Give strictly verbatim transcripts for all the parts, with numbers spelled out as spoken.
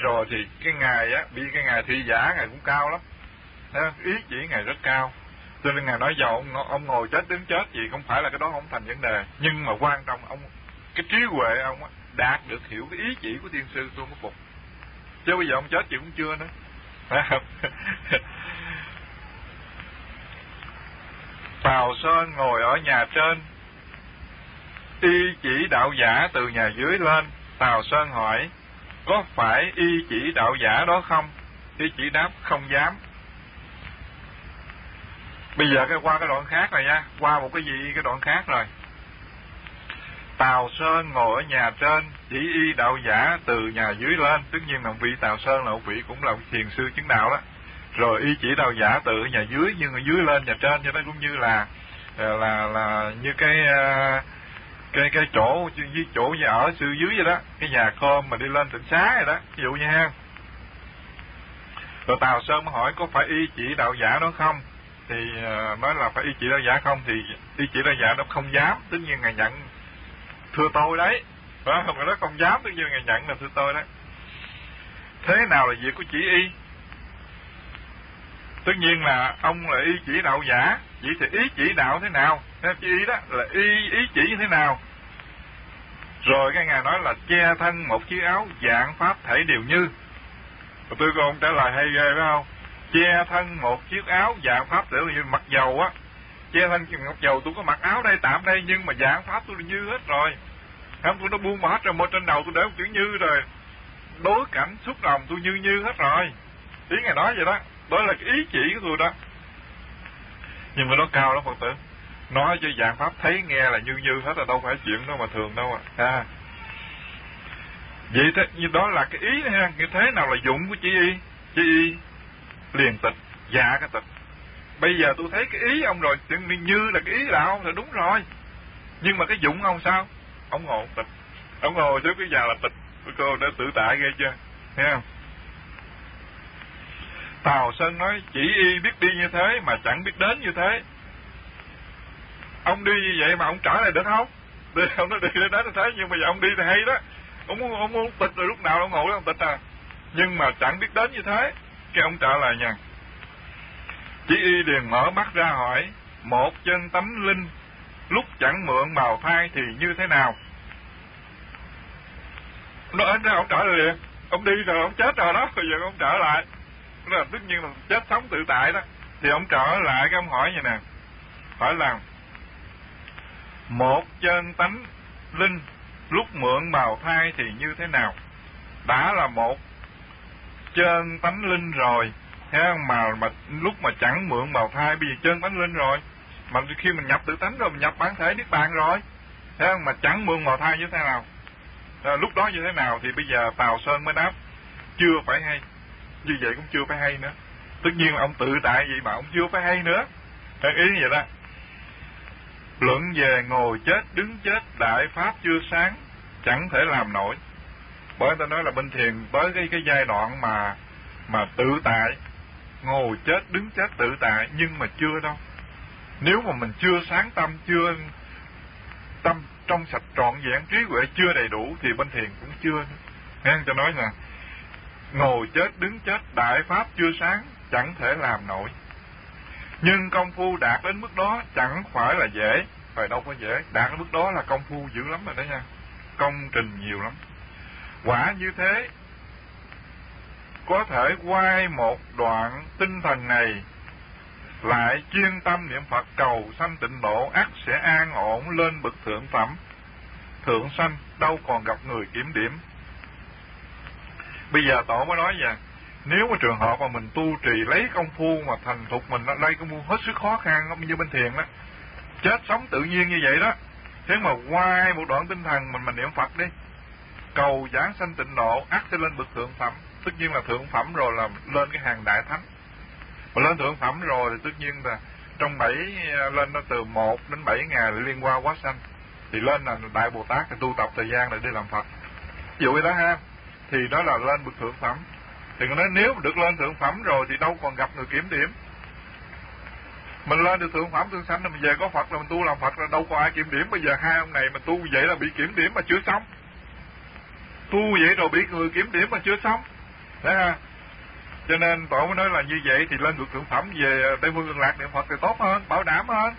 rồi thì cái ngài á, bị cái ngài thị giả ngài cũng cao lắm, ý chỉ ngài rất cao, cho nên ngài nói dầu ông, ông ngồi chết đứng chết gì không phải là cái đó không thành vấn đề, nhưng mà quan trọng ông cái trí huệ ông á, đạt được hiểu cái ý chỉ của tiên sư tôi mới phục, chứ bây giờ ông chết gì cũng chưa nữa, phải không? Tào Sơn ngồi ở nhà trên, y chỉ đạo giả từ nhà dưới lên. Tào Sơn hỏi, có phải y chỉ đạo giả đó không? Y chỉ đáp, không dám. Bây giờ cái qua cái đoạn khác rồi nha, qua một cái gì cái đoạn khác rồi. Tào Sơn ngồi ở nhà trên, chỉ y đạo giả từ nhà dưới lên. Tất nhiên là vị Tào Sơn là một vị cũng là một thiền sư chứng đạo đó. Rồi y chỉ đạo giả từ nhà dưới, nhưng ở dưới lên nhà trên, cho nó cũng như là là là như cái cái cái chỗ với chỗ nhà ở sư dưới vậy đó, cái nhà khom mà đi lên tịnh xá vậy đó, ví dụ như ha. Rồi Tào Sơn mới hỏi có phải y chỉ đạo giả đó không? Thì uh, nói là phải y chỉ đạo giả không, thì y chỉ đạo giả nó không dám, tất nhiên ngài nhận thưa tôi đấy, phải không? Ngài nói không dám, tất nhiên ngài nhận là thưa tôi đấy. Thế nào là việc của chỉ y? Tất nhiên là ông là y chỉ đạo giả, chỉ thì ý chỉ đạo thế nào? Theo chỉ ý đó là y ý chỉ như thế nào? Rồi cái ngài nói là che thân một chiếc áo, dạng pháp thể đều như. Rồi tôi còn trả lời hay ghê phải không? Che thân một chiếc áo, dạng pháp thể đều như. Mặc dầu á, che thân mặc dầu tôi có mặc áo đây tạm đây, nhưng mà dạng pháp tôi như hết rồi. Không, tôi nó buông bỏ hết rồi, một trên đầu tôi để một chữ như rồi. Đối cảnh xúc đồng tôi như như hết rồi. Ý ngài nói vậy đó, đó là cái ý chỉ của tôi đó. Nhưng mà nó cao lắm Phật tử, nói cho dạng pháp thấy nghe là như như hết, là đâu phải chuyện đó mà thường đâu à. à. Vậy thế, như đó là cái ý ha, cái thế nào là dụng của chỉ y? Chỉ y liền tịch, dạ cái tịch. Bây giờ tôi thấy cái ý ông rồi, như là cái ý là ông thì đúng rồi. Nhưng mà cái dụng ông sao? Ông ngồi tịch, ông ngồi trước cái già là tịch. Cô đã tự tại ghê chưa, thấy không? Tào Sơn nói chỉ y biết đi như thế mà chẳng biết đến như thế. Ông đi như vậy mà ông trở lại được không? Đi, ông nói đi đến đến như thế, nhưng mà giờ ông đi thì hay đó. Ông muốn, ông muốn tịch rồi lúc nào ông ngồi đó ông tịch à. Nhưng mà chẳng biết đến như thế. Cái ông trở lại nha. Chỉ y liền mở mắt ra hỏi, một chân tánh linh lúc chẳng mượn bào thai thì như thế nào? Nó ở đó ông trở lại liền. Ông đi rồi ông chết rồi đó, bây giờ ông trở lại. Đó là tất nhiên là chết sống tự tại đó. Thì ông trở lại cái ông hỏi vậy nè, hỏi là một chân tánh linh lúc mượn bào thai thì như thế nào? Đã là một chân tánh linh rồi, thấy không? Mà, mà lúc mà chẳng mượn bào thai, bây giờ chân tánh linh rồi, mà khi mình nhập tự tánh rồi, mình nhập bản thể niết bàn rồi, thấy không? Mà chẳng mượn bào thai như thế nào? À, lúc đó như thế nào? Thì bây giờ Tào Sơn mới đáp, chưa phải hay. Như vậy cũng chưa phải hay nữa. Tất nhiên là ông tự tại vậy mà ông chưa phải hay nữa. Thế ý vậy đó. Luận về ngồi chết đứng chết, đại pháp chưa sáng, chẳng thể làm nổi. Bởi ta nói là bên thiền tới cái cái giai đoạn mà mà tự tại, ngồi chết đứng chết tự tại, nhưng mà chưa đâu. Nếu mà mình chưa sáng tâm, chưa tâm trong sạch trọn vẹn, trí huệ chưa đầy đủ thì bên thiền cũng chưa. Nghe cho nói là ngồi chết đứng chết, đại pháp chưa sáng, chẳng thể làm nổi. Nhưng công phu đạt đến mức đó chẳng phải là dễ, phải đâu có dễ. Đạt đến mức đó là công phu dữ lắm rồi đó nha, công trình nhiều lắm. Quả như thế, có thể quay một đoạn tinh thần này lại chuyên tâm niệm Phật cầu sanh tịnh độ, ắt sẽ an ổn lên bậc thượng phẩm, thượng sanh, đâu còn gặp người kiểm điểm. Bây giờ tổ mới nói vậy, nếu mà trường hợp mà mình tu trì lấy công phu mà thành thục, mình đây công phu hết sức khó khăn như bên thiền đó, chết sống tự nhiên như vậy đó. Thế mà quay một đoạn tinh thần mình mình niệm Phật đi, cầu giảng sanh tịnh độ, ắt sẽ lên bậc thượng phẩm. Tất nhiên là thượng phẩm rồi là lên cái hàng đại thánh. Mà lên thượng phẩm rồi thì tất nhiên là trong bảy, lên nó từ một đến bảy ngày để liên qua quá sanh. Thì lên là Đại Bồ Tát thì tu tập thời gian để đi làm Phật. Ví dụ đó ha, thì đó là lên bậc thượng phẩm. Thì nói nếu mà được lên thượng phẩm rồi thì đâu còn gặp người kiểm điểm. Mình lên được thượng phẩm thượng sanh là mình về có Phật là mình tu làm Phật, là đâu có ai kiểm điểm. Bây giờ hai ông này mà tu vậy là bị kiểm điểm mà chưa xong. Tu vậy rồi bị người kiểm điểm mà chưa xong. Đấy ha. Cho nên tổ mới nói là như vậy thì lên được thượng phẩm về Tây Phương Cực Lạc niệm Phật thì tốt hơn, bảo đảm hơn.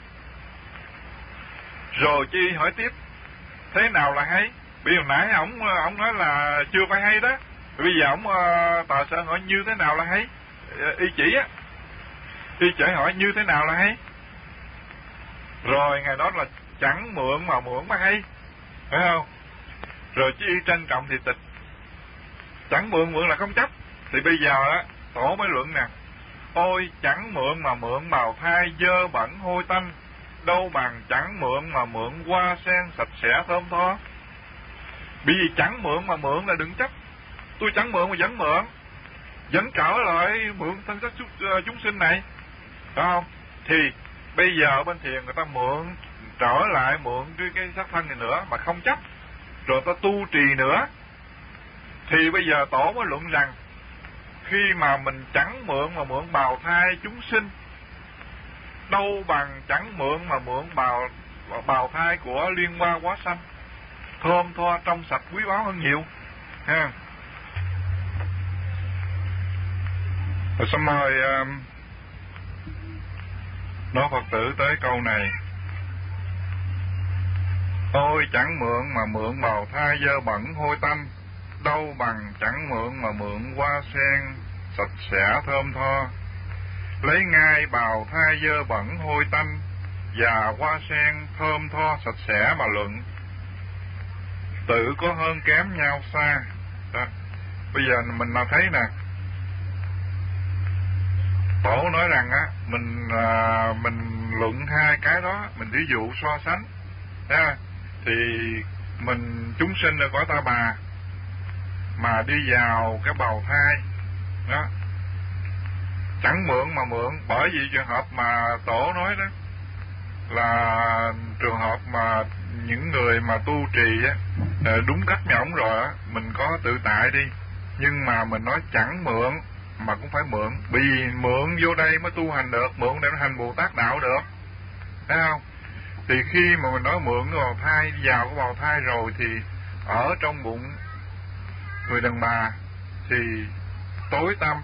Rồi chi hỏi tiếp, thế nào là hay? Bây giờ nãy ổng ổng nói là chưa phải hay đó. Bây giờ ổng uh, Tòa Sơn hỏi như thế nào là hay? Y chỉ á, y chỉ hỏi như thế nào là hay? Rồi ngài nói là chẳng mượn mà mượn mà hay, phải không? Rồi chứ y trân trọng thì tịch, chẳng mượn mượn là không chấp. Thì bây giờ á, tổ mới luận nè, ôi chẳng mượn mà mượn bào thai dơ bẩn hôi tanh, đâu bằng chẳng mượn mà mượn hoa sen sạch sẽ thơm tho. Bởi vì chẳng mượn mà mượn là đừng chấp. Tôi chẳng mượn mà vẫn mượn, vẫn trở lại mượn thân xác chúng sinh này, phải không? Thì bây giờ bên thiền người ta mượn trở lại mượn cái, cái xác thân này nữa mà không chấp, rồi ta tu trì nữa. Thì bây giờ tổ mới luận rằng khi mà mình chẳng mượn mà mượn bào thai chúng sinh, đâu bằng chẳng mượn mà mượn bào bào thai của Liên Hoa Quá Sanh, thơm tho trong sạch quý báu hơn nhiều ha. Rồi xong rồi um, nói Phật tử tới câu này, ôi chẳng mượn mà mượn bào thai dơ bẩn hôi tanh, đâu bằng chẳng mượn mà mượn hoa sen sạch sẽ thơm tho. Lấy ngay bào thai dơ bẩn hôi tanh và hoa sen thơm tho sạch sẽ mà luận, tự có hơn kém nhau xa. Đó. Bây giờ mình nào thấy nè, tổ nói rằng á, mình à, mình luận hai cái đó, mình ví dụ so sánh ha. Thì mình chúng sinh ở cõi Ta Bà mà đi vào cái bào thai đó, chẳng mượn mà mượn, bởi vì trường hợp mà tổ nói đó là trường hợp mà những người mà tu trì á, đúng cách như ổng rồi á, mình có tự tại đi, nhưng mà mình nói chẳng mượn mà cũng phải mượn, vì mượn vô đây mới tu hành được, mượn để nó hành Bồ Tát đạo được, thấy không? Thì khi mà mình nói mượn cái bào thai, vào cái bào thai rồi thì ở trong bụng người đàn bà thì tối tăm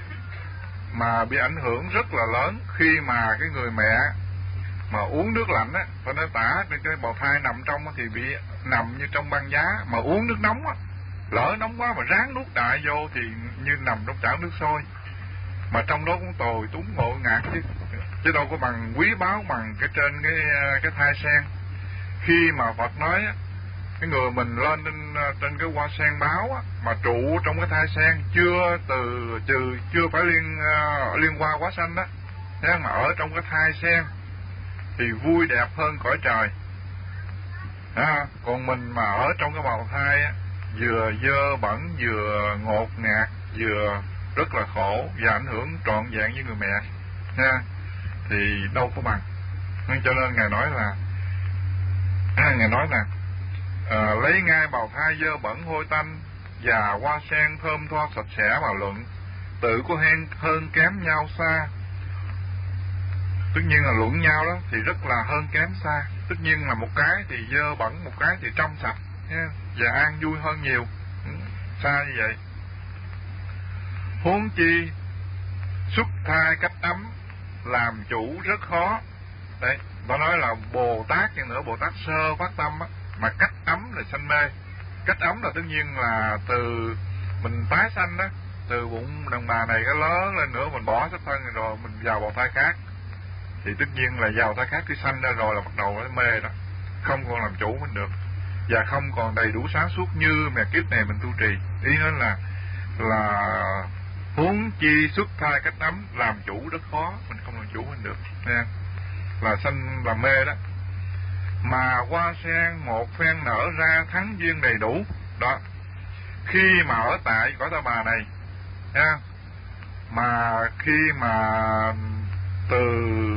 mà bị ảnh hưởng rất là lớn. Khi mà cái người mẹ mà uống nước lạnh á, phải nói tả trên cái bào thai nằm trong thì bị nằm như trong băng giá, mà uống nước nóng á, lỡ nóng quá mà ráng nuốt đại vô thì như nằm trong chảo nước sôi, mà trong đó cũng tồi túng ngộ ngạt chứ chứ đâu có bằng quý báu bằng cái trên cái cái thai sen. Khi mà Phật nói á, cái người mình lên trên, trên cái hoa sen báo á, mà trụ trong cái thai sen chưa từ trừ chưa phải liên uh, liên hoa quá sanh đó, thế mà ở trong cái thai sen thì vui đẹp hơn cõi trời à. Còn mình mà ở trong cái bào thai á, vừa dơ bẩn vừa ngột ngạt vừa rất là khổ và ảnh hưởng trọn vẹn với người mẹ nha, thì đâu có bằng. Nên cho nên ngài nói là à, ngài nói là à, lấy ngay bào thai dơ bẩn hôi tanh và hoa sen thơm tho sạch sẽ mà luận, tự có hen hơn kém nhau xa. Tất nhiên là luận nhau đó thì rất là hơn kém xa. Tất nhiên là một cái thì dơ bẩn, một cái thì trong sạch nha, và an vui hơn nhiều. Ừ, xa như vậy. Huống chi xuất thai cách ấm làm chủ rất khó. Đấy, nó nói là Bồ Tát nhưng nữa, Bồ Tát sơ phát tâm á, mà cách ấm là sanh mê. Cách ấm là tất nhiên là từ mình tái sanh đó, từ bụng đàn bà này cái lớn lên nữa mình bỏ xác thân rồi mình vào bào thai khác, thì tất nhiên là vào thai khác khi sanh ra rồi là bắt đầu nó mê đó, không còn làm chủ mình được và không còn đầy đủ sáng suốt như mà kiếp này mình tu trì. Ý nói là là huống chi xuất thai cách ấm làm chủ rất khó, mình không làm chủ mình được nha, là sanh là mê đó. Mà hoa sen một phen nở ra thắng duyên đầy đủ đó, khi mà ở tại cõi Ta Bà này nha, mà khi mà từ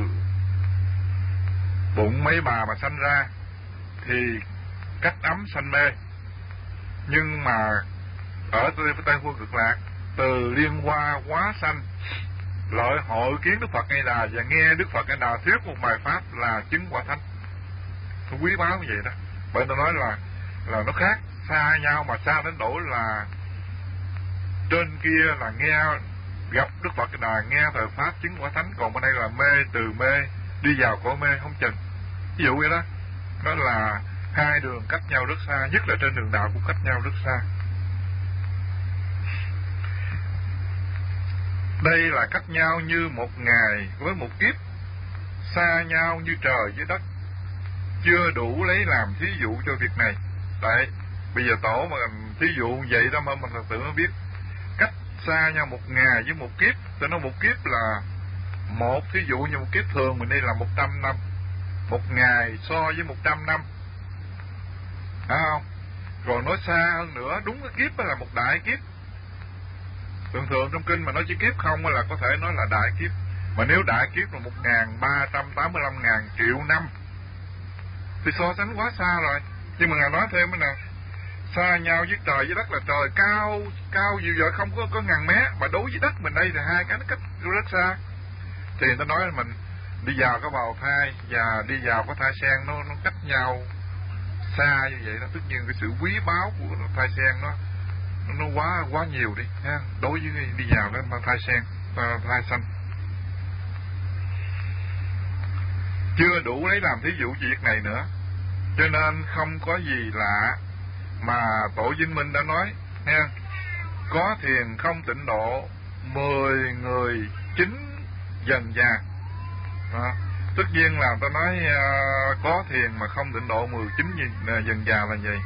bụng mấy bà mà sanh ra thì cách ấm sanh mê, nhưng mà ở Tây Phương Cực Lạc từ Liên Hoa Quá Sanh lợi hội kiến Đức Phật Ngay Đà và nghe Đức Phật Ngay Đà thuyết một bài pháp là chứng quả thánh. Nó quý báu như vậy đó. Bởi tôi nói là là nó khác xa nhau, mà xa đến độ là Trên kia là nghe gặp Đức Phật cái đà, nghe thời pháp chứng quả thánh, còn bên đây là mê, từ mê đi vào cõi mê không chừng. Ví dụ vậy đó. Đó là hai đường cách nhau rất xa, nhất là trên đường đạo cũng cách nhau rất xa. Đây là cách nhau như một ngày với một kiếp, xa nhau như trời với đất, chưa đủ lấy làm thí dụ cho việc này. Đấy, bây giờ tổ mà thí dụ vậy đó mà mình thật sự nó biết cách xa nhau một ngày với một kiếp. Tôi nói một kiếp là một, thí dụ như một kiếp thường mình đi là một trăm năm, một ngày so với một trăm năm, phải không? Rồi nói xa hơn nữa, đúng cái kiếp đó là một đại kiếp. Thường thường trong kinh mà nói chỉ kiếp không là có thể nói là đại kiếp. Mà nếu đại kiếp là một nghìn ba trăm tám mươi lăm ngàn triệu năm thì so sánh quá xa rồi. Nhưng mà Ngài nói thêm nè, xa nhau với trời với đất là trời cao cao dịu dội không có có ngàn mé, mà đối với đất mình đây thì hai cái nó cách rất xa. Thì người ta nói là mình đi vào cái bào thai và đi vào cái thai sen nó nó cách nhau xa như vậy đó. Tất nhiên cái sự quý báu của thai sen nó nó quá quá nhiều đi ha, đối với đi vào cái thai sen, thai xanh. Chưa đủ lấy làm thí dụ việc này nữa, cho nên không có gì lạ mà Tổ Vinh Minh đã nói ha. Có thiền không tịnh độ, mười người chín dần già. Đó. Tất nhiên là ta nói uh, có thiền mà không tịnh độ mười chín dần già là gì?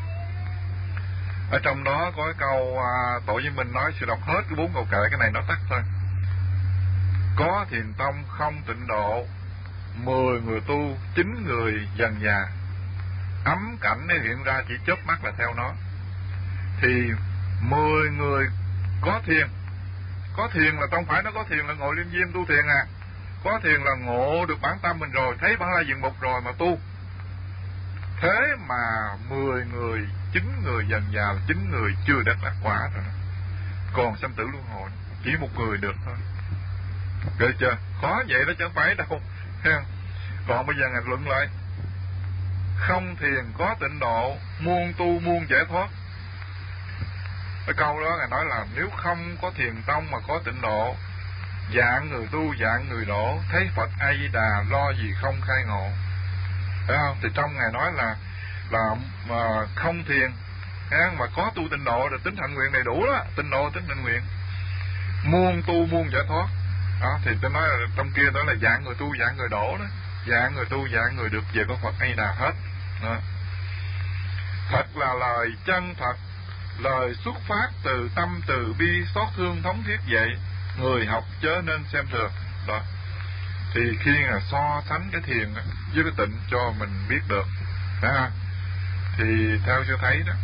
Ở trong đó có cái câu uh, Tổ Vinh Minh nói, sự đọc hết cái bốn câu kệ, cái này nó tắt thôi. Có thiền tông không tịnh độ, mười người tu chín người dần già. Ấm cảnh nó hiện ra chỉ chớp mắt là theo nó. Thì mười người có thiền, có thiền là không phải nó có thiền là ngồi liên diêm tu thiền à. Có thiền là ngộ được bản tâm mình rồi, thấy bản lai diện mục rồi mà tu. Thế mà mười người, chín người dần già, chín người chưa đắc đắc quả rồi. Còn sanh tử luân hồi chỉ một người được thôi. Được chưa? Khó vậy đó chứ không phải đâu. Còn bây giờ Ngài luận lại, không thiền có tịnh độ, muôn tu muôn giải thoát. Cái câu đó Ngài nói là nếu không có thiền tông mà có tịnh độ, dạng người tu dạng người đổ, thấy Phật A Di Đà lo gì không khai ngộ. Phải không? Thì trong Ngài nói là là mà không thiền mà có tu tịnh độ là tính hạnh nguyện đầy đủ đó, tịnh độ tính hạnh nguyện, muôn tu muôn giải thoát. Đó, thì tôi nói là trong kia đó là dạng người tu dạng người đổ đó, dạng người tu dạng người được về con Phật A Di Đà hết. Đó. Thật là lời chân thật, lời xuất phát từ tâm từ bi xót thương thống thiết vậy, người học chớ nên xem thường. Đó. Thì khi là so sánh cái thiền với cái tịnh cho mình biết được đó. Thì theo sư thấy đó,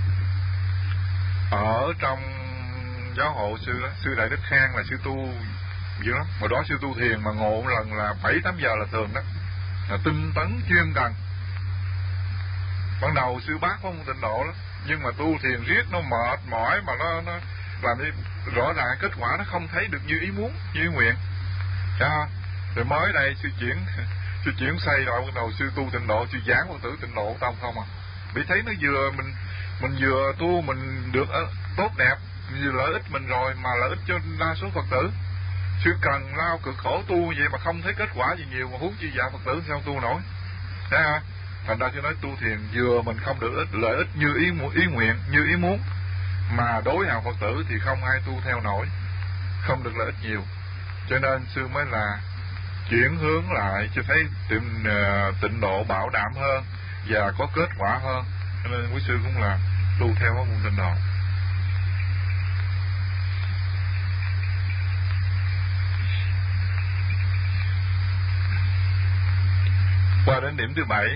ở trong giáo hộ sư đó, sư Đại Đức Khang là sư tu dữ lắm. Hồi đó sư tu thiền mà ngộ lần là bảy tám giờ là thường đó, là tinh tấn chuyên cần. Ban đầu sư bác có một tịnh độ lắm, nhưng mà tu thiền riết nó mệt mỏi mà nó nó làm đi rõ ràng kết quả nó không thấy được như ý muốn, như ý nguyện. Đó. Rồi mới đây sư chuyển sư chuyển xây rồi bắt đầu sư tu tịnh độ, sư giảng Phật tử tịnh độ tông không à. Bị thấy nó vừa mình mình vừa tu mình được tốt đẹp, vừa lợi ích mình rồi mà lợi ích cho đa số Phật tử. Sư cần lao cực khổ tu vậy mà không thấy kết quả gì nhiều, mà huống chi dạ Phật tử sao tu nổi. Thấy hả? Thành ra sư nói tu thiền vừa mình không được ích, lợi ích như ý ý nguyện, như ý muốn, mà đối hàng Phật tử thì không ai tu theo nổi, không được lợi ích nhiều. Cho nên sư mới là chuyển hướng lại cho thấy tịnh, uh, tịnh độ bảo đảm hơn và có kết quả hơn. Cho nên quý sư cũng là tu theo cái môn tịnh độ. Qua đến điểm thứ bảy.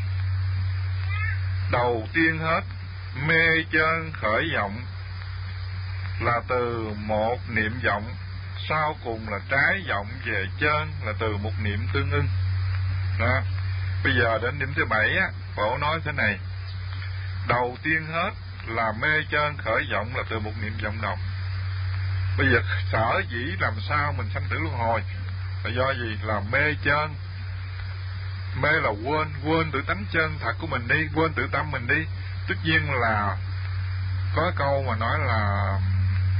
Đầu tiên hết, mê chân khởi vọng là từ một niệm vọng, sau cùng là trái vọng về chân là từ một niệm tương ưng. Đó. Bây giờ đến điểm thứ bảy á, Phổ nói thế này. Đầu tiên hết là mê chân khởi vọng là từ một niệm vọng đồng. Bây giờ sở dĩ làm sao mình sanh tử luân hồi là do gì? Là mê chân. Mê là quên, quên tự tánh chân thật của mình đi, quên tự tâm mình đi. Tất nhiên là có câu mà nói là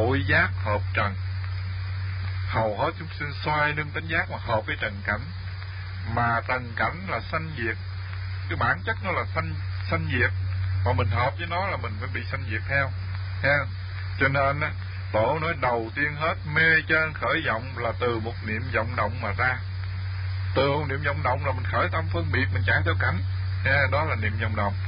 bội giác hợp trần. Hầu hết chúng sinh xoay lưng tánh giác mà hợp với trần cảnh, mà trần cảnh là sanh diệt, cái bản chất nó là sanh sanh diệt, mà mình hợp với nó là mình phải bị sanh diệt theo, ha. Cho nên á, Tổ nói đầu tiên hết mê chân khởi vọng là từ một niệm vọng động mà ra. Từ một niệm vọng động là mình khởi tâm phân biệt, mình chạy theo cảnh, ha, đó là niệm vọng động.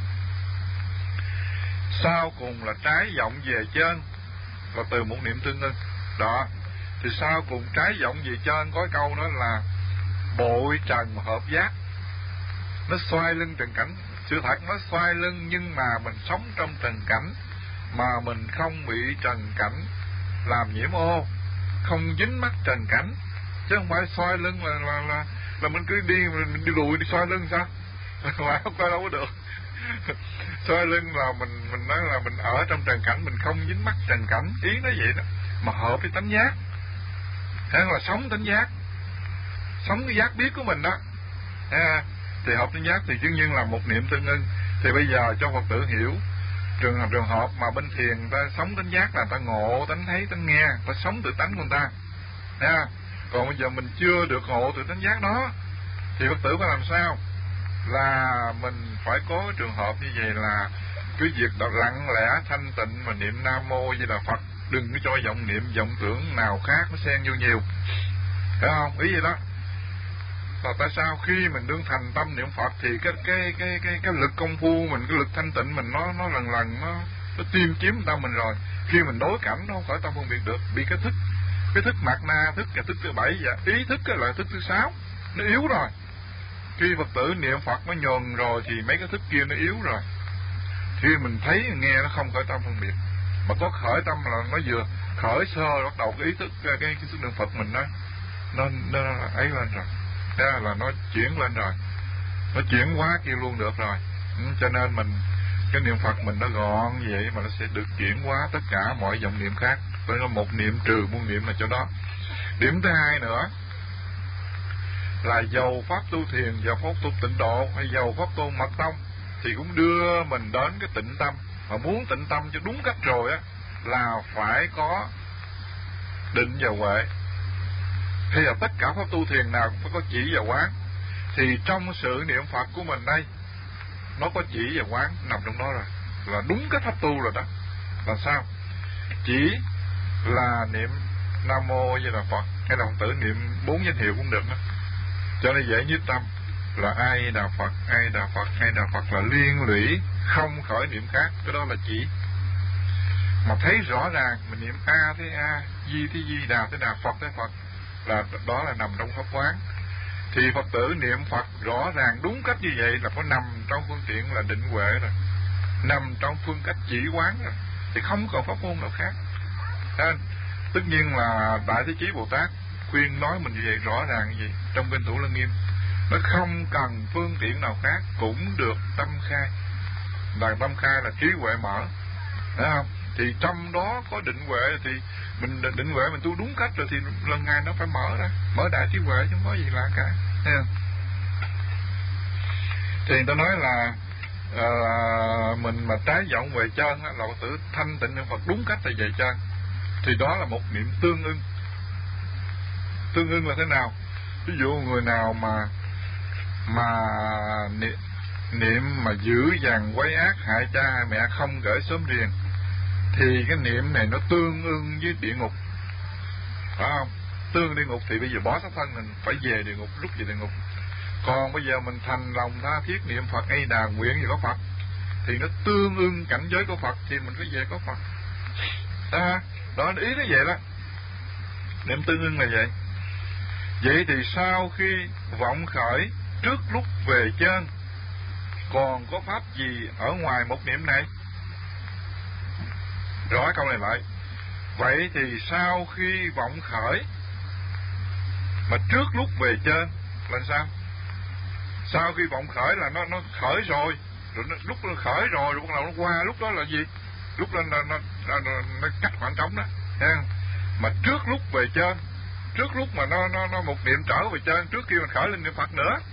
Sau cùng là trái vọng về trên là từ một niệm tương ưng. Đó, thì sau cùng trái vọng về trên có câu đó là bội trần hợp giác. Nó xoay lưng trần cảnh. Sự thật nó xoay lưng, nhưng mà mình sống trong trần cảnh, mà mình không bị trần cảnh làm nhiễm ô, không dính mắc trần cảnh, chứ không phải xoay lưng là là là, là mình cứ đi mình đi lùi đi xoay lưng sao? Mà không có đâu có được. Xoay lưng là mình mình nói là mình ở trong trần cảnh, mình không dính mắc trần cảnh, ý nó vậy đó, mà hợp với tánh giác, hay là sống tánh giác, sống cái giác biết của mình đó, à, thì hợp tánh giác thì đương nhiên là một niệm tương ưng. Thì bây giờ cho Phật tử hiểu trường hợp trường hợp mà bên thiền ta sống tánh giác là ta ngộ tánh thấy tánh nghe, ta sống tự tánh của người ta, à, còn bây giờ mình chưa được ngộ tự tánh giác đó thì Phật tử phải làm sao? Là mình phải có trường hợp như vậy, là cứ việc đó lặng lẽ thanh tịnh mà niệm Nam Mô Di Đà Phật, đừng có cho vọng niệm vọng tưởng nào khác nó xen vô nhiều, phải không? Ý vậy đó. Là tại sao khi mình đương thành tâm niệm Phật thì cái cái cái cái cái lực công phu mình, cái lực thanh tịnh mình nó nó lần lần nó nó tiêm chiếm tâm mình rồi. Khi mình đối cảnh nó không khỏi tâm phân biệt được, bị cái thức cái thức mạt na, thức cái thức thứ bảy và ý thức cái là thức thứ sáu nó yếu rồi. Khi Phật tử niệm Phật nó nhuần rồi thì mấy cái thức kia nó yếu rồi. Khi mình thấy nghe nó không khởi tâm phân biệt, mà có khởi tâm là nó vừa khởi sơ bắt đầu cái ý thức cái cái, cái sức niệm Phật mình đó nó nó ấy lên rồi, đó là nó chuyển lên rồi, nó chuyển hóa kia luôn được rồi. Ừ, cho nên mình cái niệm Phật mình nó gọn như vậy mà nó sẽ được chuyển hóa tất cả mọi vọng niệm khác. Tôi nói một niệm trừ muôn niệm là chỗ đó. Điểm thứ hai nữa là dầu pháp tu thiền, dầu pháp tu tịnh độ hay dầu pháp tu mật tông thì cũng đưa mình đến cái tịnh tâm. Mà muốn tịnh tâm cho đúng cách rồi á là phải có định và huệ. Thì là tất cả pháp tu thiền nào cũng phải có chỉ và quán. Thì trong sự niệm Phật của mình đây nó có chỉ và quán nằm trong đó rồi, là đúng cái pháp tu rồi đó. Là sao? Chỉ là niệm Nam Mô Di Đà Phật, hay là Phật tử niệm bốn danh hiệu cũng được đó, cho nên dễ nhất tâm là Ai Đà Phật, Ai Đà Phật, Ai Đà Phật, là liên lụy không khởi niệm khác. Cái đó là chỉ. Mà thấy rõ ràng mình niệm A thế A, Di thế Di, Đà thế Đà, Phật thế Phật, là đó là nằm trong pháp quán. Thì Phật tử niệm Phật rõ ràng đúng cách như vậy là có nằm trong phương tiện là định huệ rồi, nằm trong phương cách chỉ quán rồi, thì không còn pháp môn nào khác. Nên tất nhiên là Đại Thế Chí Bồ Tát khuyên nói mình như vậy, rõ ràng như vậy trong kinh Thủ Lăng Nghiêm, nó không cần phương tiện nào khác cũng được tâm khai. Là tâm khai là trí huệ mở, thấy không? Thì trong đó có định huệ, thì mình định huệ mình tu đúng cách rồi thì lần ngày nó phải mở ra, mở đại trí huệ chứ không có gì lạ cả, thấy không? Thì người ta nói là uh, mình mà trái vọng về chân là Phật tử thanh tịnh niệm Phật đúng cách là về chân, thì đó là một niệm tương ưng. Tương ưng là thế nào? Ví dụ người nào mà mà niệm, niệm mà dữ dằn quấy ác hại cha hại mẹ không gửi sớm riêng, thì cái niệm này nó tương ưng với địa ngục, phải không? Tương địa ngục thì bây giờ bỏ xác thân mình phải về địa ngục, lúc về địa ngục. Còn bây giờ mình thành lòng tha thiết niệm Phật hay đà nguyện gì có Phật thì nó tương ưng cảnh giới của Phật, thì mình phải về có Phật. Đó, đó ý nó vậy đó. Niệm tương ưng là vậy. Vậy thì sau khi vọng khởi trước lúc về trên còn có pháp gì ở ngoài một niệm này? Rõ câu này lại. Vậy thì sau khi vọng khởi mà trước lúc về trên là sao? Sau khi vọng khởi là nó nó khởi rồi, rồi nó, lúc nó khởi rồi rồi bắt đầu nó qua, lúc đó là gì? Lúc đó nó nó, nó, nó, nó cắt khoảng trống đó, thấy không? Mà trước lúc về trên, trước lúc mà nó nó nó một niệm trở về trên, trước khi mình khởi lên niệm Phật nữa,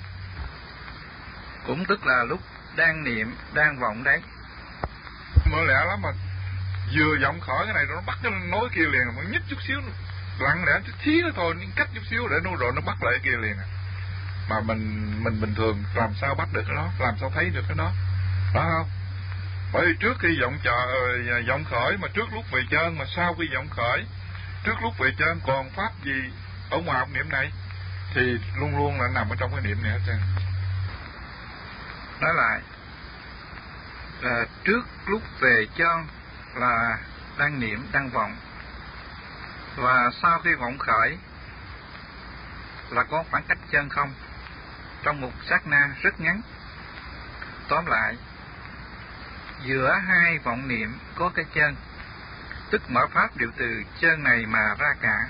cũng tức là lúc đang niệm đang vọng đấy. Mở lẽ lắm mà vừa vọng khỏi cái này rồi nó bắt cái nối kia liền, mà nhích chút xíu lặng lẽ chút xíu nữa thôi, cách chút xíu để nó rồi nó bắt lại cái kia liền. Mà mình mình bình thường làm sao bắt được cái đó, làm sao thấy được cái đó, phải không? Bởi vì trước khi vọng chờ vọng khởi, mà trước lúc về trên, mà sau khi vọng khởi, trước lúc về trên còn pháp gì ở ngoài một niệm này, thì luôn luôn là nằm ở trong cái niệm này hết trơn. Nói lại là trước lúc về chân là đang niệm, đang vọng, và sau khi vọng khởi là có khoảng cách chân không trong một sát na rất ngắn. Tóm lại, giữa hai vọng niệm có cái chân, tức mở pháp đều từ chân này mà ra cả.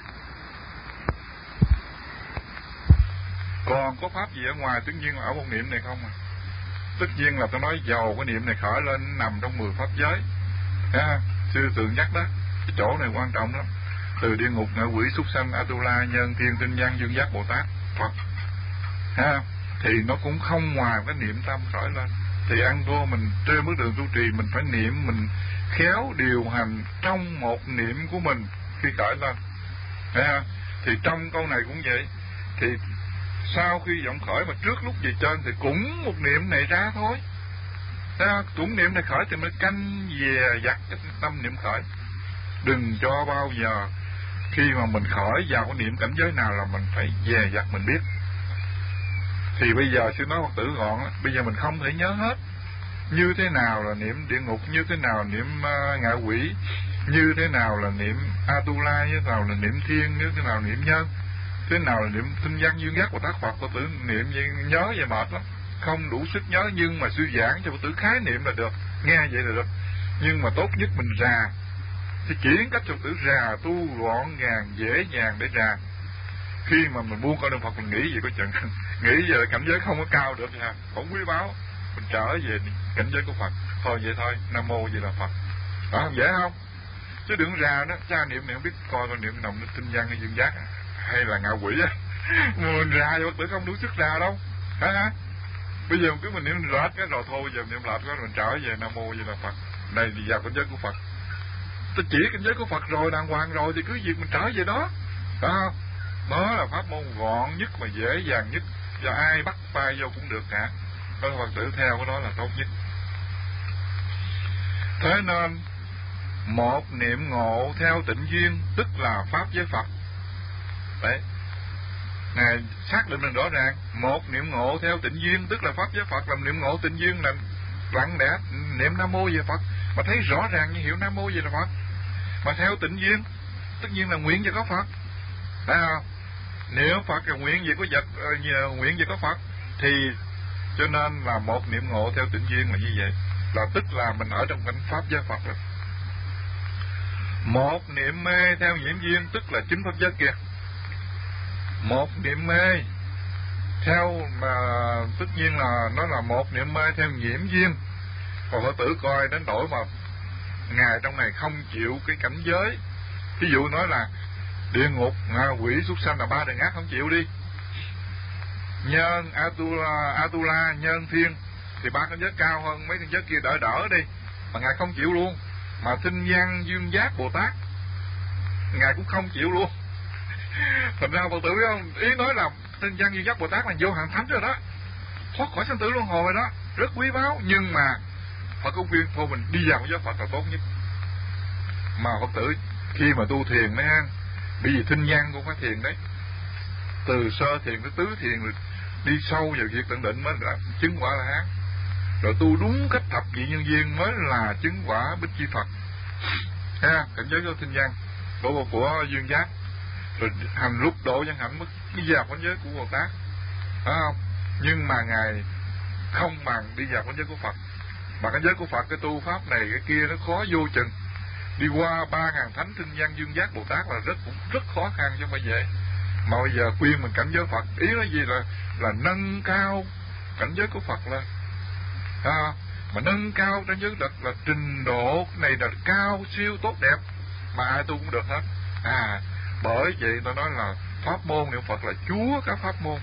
Còn có pháp gì ở ngoài, tất nhiên là ở một niệm này không à. Tất nhiên là tôi nói dầu cái niệm này khởi lên nằm trong mười pháp giới. À, sư tượng nhắc đó, cái chỗ này quan trọng lắm. Từ địa ngục, ngạ quỷ, súc sanh, Atula, nhân thiên, tinh văn, dương giác, Bồ Tát, Phật, ha, thì nó cũng không ngoài cái niệm tâm khởi lên. Thì ăn thua mình trên bước đường tu trì, mình phải niệm, mình khéo điều hành trong một niệm của mình khi khởi lên. Ha, thì trong câu này cũng vậy. Thì sau khi vọng khởi mà trước lúc về trên thì cũng một niệm này ra thôi. Ha, cũng niệm này khởi thì mới canh về dặt cái tâm niệm khởi. Đừng cho bao giờ khi mà mình khởi vào cái niệm cảnh giới nào là mình phải về dặt mình biết. Thì bây giờ sư nói Phật tử gọn, bây giờ mình không thể nhớ hết như thế nào là niệm địa ngục, như thế nào niệm uh, ngạ quỷ, như thế nào là niệm Atula, như thế nào là niệm thiên, như thế nào là niệm nhân, thế nào là niệm tinh văn dương giác của tác Phật. Phật tử niệm vậy nhớ vậy mệt lắm, không đủ sức nhớ. Nhưng mà sư giảng cho Phật tử khái niệm là được, nghe vậy là được. Nhưng mà tốt nhất mình rà, thì chỉ cách cho Phật tử rà tu gọn gàng dễ dàng để rà. Khi mà mình buông con đường Phật mình nghĩ gì có chừng nghĩ giờ cảnh giới không có cao được nha, không quý báu, mình trở về cảnh giới của Phật thôi. Vậy thôi, Nam Mô Di Đà Phật đó, dễ không? Chứ đừng ra đó cha niệm này không biết coi con niệm nằm tinh văn hay dương giác hay là ngạ quỷ á. Mình ra Phật tử không đủ sức ra đâu, hả hả? Bây giờ cứ mình niệm lệch cái rồi thôi, bây giờ niệm lệch cái mình trở về Nam Mô Di Đà Phật. Đây thì vào cảnh giới của Phật, tôi chỉ cảnh giới của Phật rồi, đàng hoàng rồi thì cứ việc mình trở về đó, phải không? Đó là pháp môn gọn nhất mà dễ dàng nhất, cho ai bắt tay vô cũng được cả. Các Phật tử theo cái đó là tốt nhất. Thế nên một niệm ngộ theo tịnh duyên tức là pháp với Phật. Đấy, Ngài xác định mình rõ ràng. Một niệm ngộ theo tịnh duyên tức là pháp với Phật. Làm niệm ngộ tịnh duyên là lặng lẽ niệm Nam Mô về Phật, mà thấy rõ ràng như hiểu Nam Mô về là Phật. Mà theo tịnh duyên tất nhiên là nguyện về có Phật, phải không? Nếu Phật là nguyện gì có vật, nguyện gì có Phật, thì cho nên là một niệm ngộ theo tịnh duyên là như vậy, là tức là mình ở trong cảnh pháp giới Phật rồi. Một niệm mê theo nhiễm duyên tức là chính pháp giới kia. Một niệm mê theo mà tất nhiên là nó là một niệm mê theo nhiễm duyên. Còn Phật tử coi đến nỗi mà Ngài trong này không chịu cái cảnh giới, ví dụ nói là địa ngục, ngạ quỷ, súc sanh là ba đền ác, không chịu đi. Nhân Atula, Atula, nhân thiên thì ba cảnh giới cao hơn mấy cảnh giới kia đỡ đỡ đi, mà Ngài không chịu luôn. Mà tinh văn dương giác Bồ Tát Ngài cũng không chịu luôn. Thành ra Phật tử biết không, ý nói là tinh văn dương giác Bồ Tát là vô hạn thánh rồi đó, thoát khỏi sanh tử luân hồi đó, rất quý báu. Nhưng mà Phật công viên thôi mình đi vào với Phật là tốt nhất. Mà Phật tử khi mà tu thiền mấy ha, bởi vì tinh văn cũng phải thiền đấy, từ sơ thiền tới tứ thiền, rồi đi sâu vào việc tận định mới là chứng quả La Hán. Rồi tu đúng cách thập vị nhân duyên mới là chứng quả Bích Chi Phật. Ha, cảnh giới của tinh văn của của dương giác, rồi hành lúc độ nhân hạnh mới đi vào cảnh giới của Bồ Tát, phải không? Nhưng mà Ngài không bằng đi vào cảnh giới của Phật. Mà cảnh giới của Phật, cái tu pháp này cái kia nó khó vô chừng. Đi qua ba ngàn thánh tinh văn dương giác Bồ Tát là rất cũng rất khó khăn chứ không phải dễ. Mà bây giờ khuyên mình cảnh giới Phật, ý là gì, là là nâng cao cảnh giới của Phật lên, à, mà nâng cao cảnh giới là, là trình độ này là cao siêu tốt đẹp, mà ai tu cũng được hết. À, bởi vậy tôi nói là pháp môn niệm Phật là chúa các pháp môn,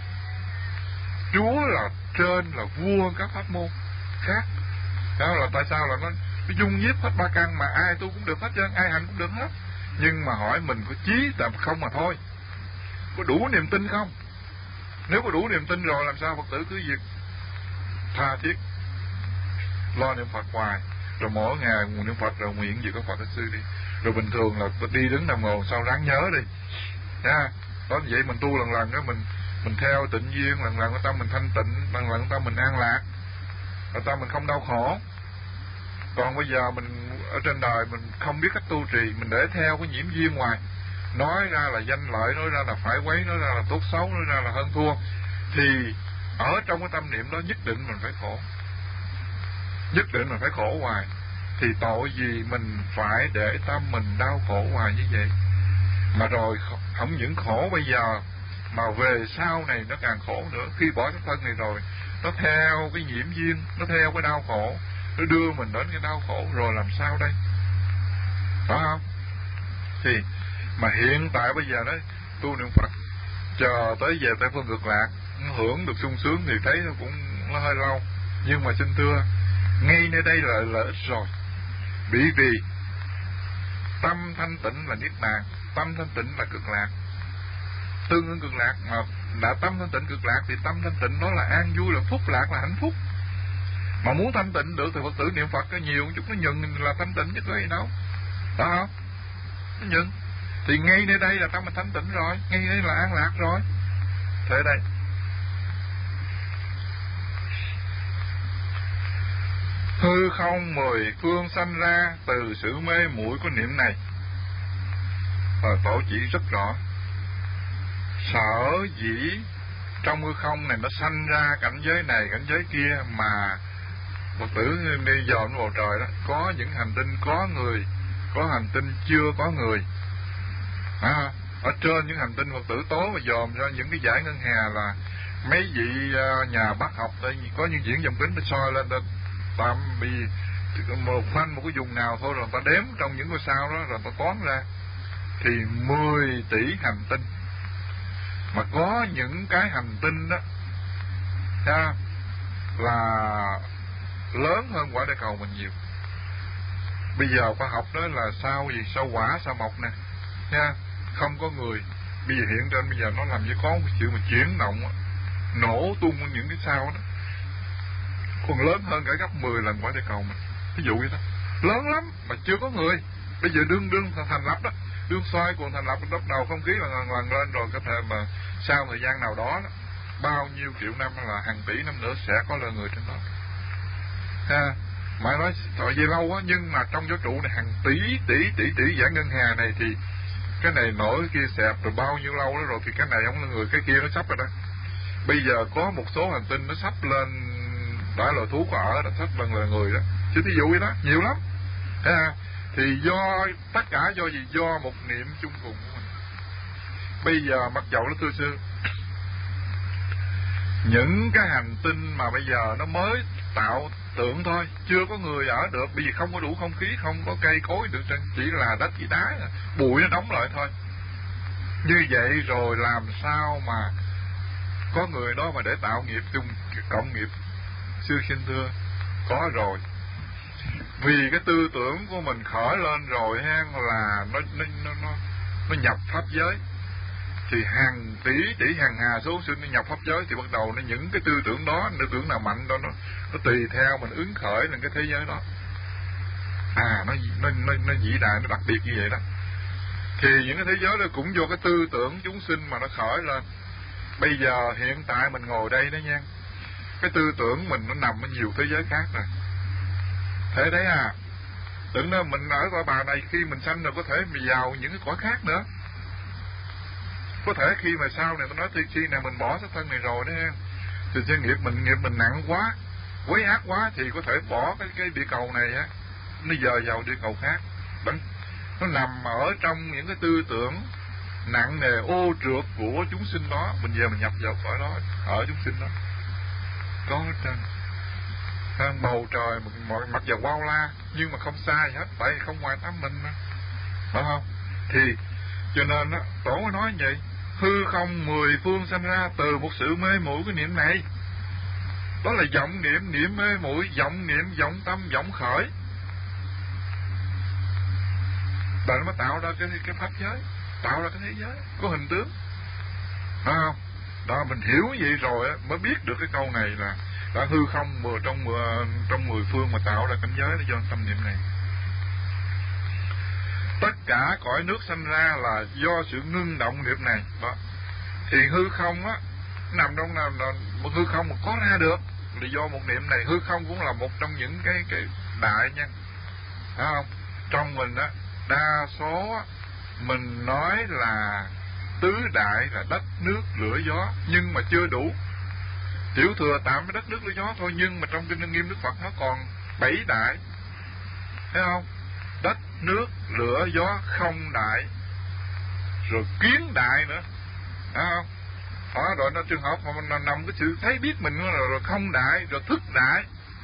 chúa là trên, là vua các pháp môn khác. Đó là tại sao là nó Cái dung nhiếp hết ba căn mà ai tu cũng được hết trơn, ai hành cũng được hết. Nhưng mà hỏi mình có chí làm không mà thôi. Có đủ niềm tin không? Nếu có đủ niềm tin rồi làm sao Phật tử cứ việc tha thiết lo niệm Phật hoài, rồi mỗi ngày niệm Phật rồi nguyện gì có Phật Thích Sư đi. Rồi bình thường là đi đứng nằm ngồi sao ráng nhớ đi nha. Đó vậy mình tu lần lần đó, mình mình theo tịnh duyên, lần lần tâm mình thanh tịnh, lần lần tâm mình an lạc, rồi tâm mình không đau khổ. Còn bây giờ mình ở trên đời mình không biết cách tu trì, mình để theo cái nhiễm duyên ngoài, nói ra là danh lợi, nói ra là phải quấy, nói ra là tốt xấu, nói ra là hơn thua, thì ở trong cái tâm niệm đó nhất định mình phải khổ, nhất định mình phải khổ hoài. Thì tội gì mình phải để tâm mình đau khổ hoài như vậy. Mà rồi không những khổ bây giờ mà về sau này nó càng khổ nữa. Khi bỏ cái thân này rồi, nó theo cái nhiễm duyên, nó theo cái đau khổ, nó đưa mình đến cái đau khổ, rồi làm sao đây? Phải không? Thì mà hiện tại bây giờ đó tu niệm Phật chờ tới về Tây Phương Cực Lạc hưởng được sung sướng thì thấy nó cũng nó hơi lâu. Nhưng mà xin thưa, ngay nơi đây là lợi ích rồi. Bởi vì tâm thanh tịnh là niết bàn, tâm thanh tịnh là cực lạc, tương ứng cực lạc. Mà đã tâm thanh tịnh cực lạc thì tâm thanh tịnh đó là an vui, là phúc lạc, là hạnh phúc. Mà muốn thanh tịnh được thì Phật tử niệm Phật có nhiều chút nó nhừng là thanh tịnh chứ có gì đâu. Đó không? Nó nhừng. Thì ngay nơi đây là tâm mình thanh tịnh rồi, ngay đây là an lạc rồi. Thế đây, hư không mười phương sanh ra, từ sự mê muội của niệm này. Và tổ chỉ rất rõ, sở dĩ trong hư không này nó sanh ra cảnh giới này cảnh giới kia mà Phật tử đi dòm bầu trời đó, có những hành tinh có người, có hành tinh chưa có người. À, ở trên những hành tinh Phật tử tối mà dòm ra những cái dải ngân hà là mấy vị uh, nhà bác học đây có những diễn dòng kính để soi lên đó, tạm bị một khoanh một cái vùng nào thôi rồi ta đếm trong những ngôi sao đó rồi ta toán ra thì mười tỷ hành tinh. Mà có những cái hành tinh đó ha, là lớn hơn quả địa cầu mình nhiều. Bây giờ khoa học đó là sao gì, sao quả, sao mộc nè nha, không có người. Bây giờ hiện trên bây giờ nó làm như có một sự mà chuyển động, nổ tung những cái sao đó còn lớn hơn cả gấp mười lần quả địa cầu mình. Ví dụ vậy đó, lớn lắm mà chưa có người. Bây giờ đương đương thành lập đó, đương xoay còn thành lập lúc đầu không khí là lần lần lên rồi, có thể mà sau thời gian nào đó, đó bao nhiêu triệu năm là hàng tỷ năm nữa sẽ có loài người trên đó ha. Mà nói thời gian lâu á, nhưng mà trong vũ trụ này hàng tỷ tỷ tỷ tỷ giải ngân hà này thì cái này nổi cái kia xẹp rồi bao nhiêu lâu đó rồi thì cái này không là người, cái kia nó sắp rồi đó. Bây giờ có một số hành tinh nó sắp lên đã loài thú có ở, đã sắp bằng loài người đó, chứ thí dụ vậy đó, nhiều lắm ha. Thì do tất cả do gì, do một niệm chung cùng của mình. Bây giờ mặc dầu nó thưa sư, những cái hành tinh mà bây giờ nó mới tạo tượng thôi, chưa có người ở được, bởi vì không có đủ không khí, không có cây cối được, chỉ là đất với đá, bụi nó đóng lại thôi. Như vậy rồi làm sao mà có người đó mà để tạo nghiệp chung cộng nghiệp? Sư xin thưa, có rồi. Vì cái tư tưởng của mình khởi lên rồi ha, là nó nó nó nó, nó nhập pháp giới. Thì hàng tỷ tỷ hàng hà số sinh nó nhập pháp giới thì bắt đầu nó những cái tư tưởng đó, tư tưởng nào mạnh đó nó nó tùy theo mình ứng khởi lên cái thế giới đó. À nó nó nó nó vĩ đại, nó đặc biệt như vậy đó. Thì những cái thế giới đó cũng do cái tư tưởng chúng sinh mà nó khởi lên. Bây giờ hiện tại mình ngồi đây đó nha, cái tư tưởng mình nó nằm ở nhiều thế giới khác rồi. Thế đấy à, tưởng đó mình ở cõi bà này khi mình sanh rồi có thể mình vào những cái cõi khác nữa. Có thể khi mà sau này tôi nói khi nào mình bỏ cái thân này rồi đó ha, thì cái nghiệp mình nghiệp mình nặng quá, quấy ác quá thì có thể bỏ cái cái địa cầu này á, nó dời vào địa cầu khác. Đúng. Nó nằm ở trong những cái tư tưởng nặng nề ô trượt của chúng sinh đó, mình về mình nhập vào cõi đó, ở chúng sinh đó. Có hết trơn. Bầu trời mọi mặt vào bao la nhưng mà không xa gì hết, tại vì không ngoài tám mình mà, phải không? Thì cho nên đó, tổ mới nói như vậy, hư không mười phương sanh ra từ một sự mê muội cái niệm này. Đó là vọng niệm, niệm mê muội, vọng niệm, vọng tâm, vọng khởi. Rồi nó mới tạo ra cái cái pháp giới, tạo ra cái thế giới có hình tướng, phải không? Đó, mình hiểu vậy rồi á mới biết được cái câu này là đã hư không mười trong mười trong mười phương mà tạo ra cảnh giới là do tâm niệm này. Tất cả cõi nước sanh ra là do sự ngưng động niệm này. Đó. Thì hư không á nằm trong nào một hư không mà có ra được là do một niệm này. Hư không cũng là một trong những cái cái đại nha, phải không? Trong mình á đa số á, mình nói là tứ đại là đất nước lửa gió, nhưng mà chưa đủ. Tiểu thừa tạm với đất nước lửa gió thôi, nhưng mà trong kinh Lăng Nghiêm Đức Phật nó còn bảy đại, thấy không? Đất nước lửa gió không đại, rồi kiến đại nữa, thấy không? Đó, rồi nó trường hợp mà mình nằm cái sự thấy biết mình rồi, rồi không đại, rồi thức đại,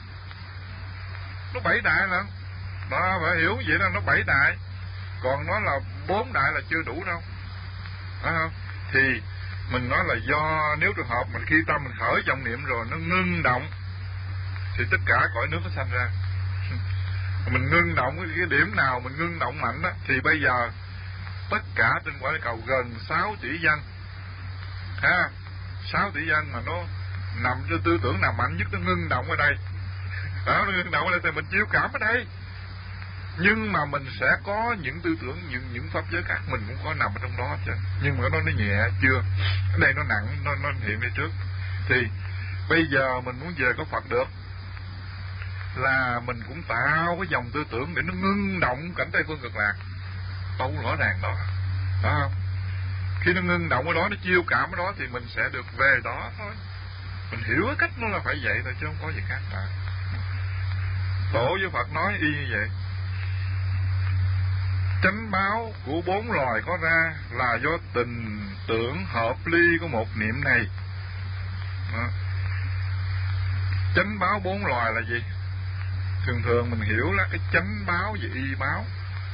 nó bảy đại lận. Đó, phải hiểu vậy đó, nó bảy đại, còn nó là bốn đại là chưa đủ đâu, phải không? Thì mình nói là do nếu trường hợp mình khi tâm mình khởi vọng niệm rồi nó ngưng động thì tất cả cõi nước nó sanh ra. Mình ngưng động cái điểm nào mình ngưng động mạnh đó, thì bây giờ tất cả trên quả địa cầu gần sáu tỷ dân, ha, sáu tỷ dân mà nó nằm trên tư tưởng nào mạnh nhất nó ngưng động ở đây. Đó, nó ngưng động ở đây thì mình chiếu cảm ở đây. Nhưng mà mình sẽ có những tư tưởng, những những pháp giới khác mình cũng có nằm ở trong đó chứ. Nhưng mà nó nó nhẹ chưa, ở đây nó nặng, nó nó hiện đây trước. Thì bây giờ mình muốn về có Phật được là mình cũng tạo cái dòng tư tưởng để nó ngưng động cảnh Tây Phương Cực Lạc, tấu rõ ràng đó, đó không? Khi nó ngưng động ở đó, nó chiêu cảm ở đó thì mình sẽ được về đó thôi. Mình hiểu cái cách nó là phải vậy thôi chứ không có gì khác cả. Tổ với Phật nói y như vậy. Chánh báo của bốn loài có ra là do tình tưởng hợp ly của một niệm này. Đó. Chánh báo bốn loài là gì? Thường thường mình hiểu là cái chánh báo và y báo.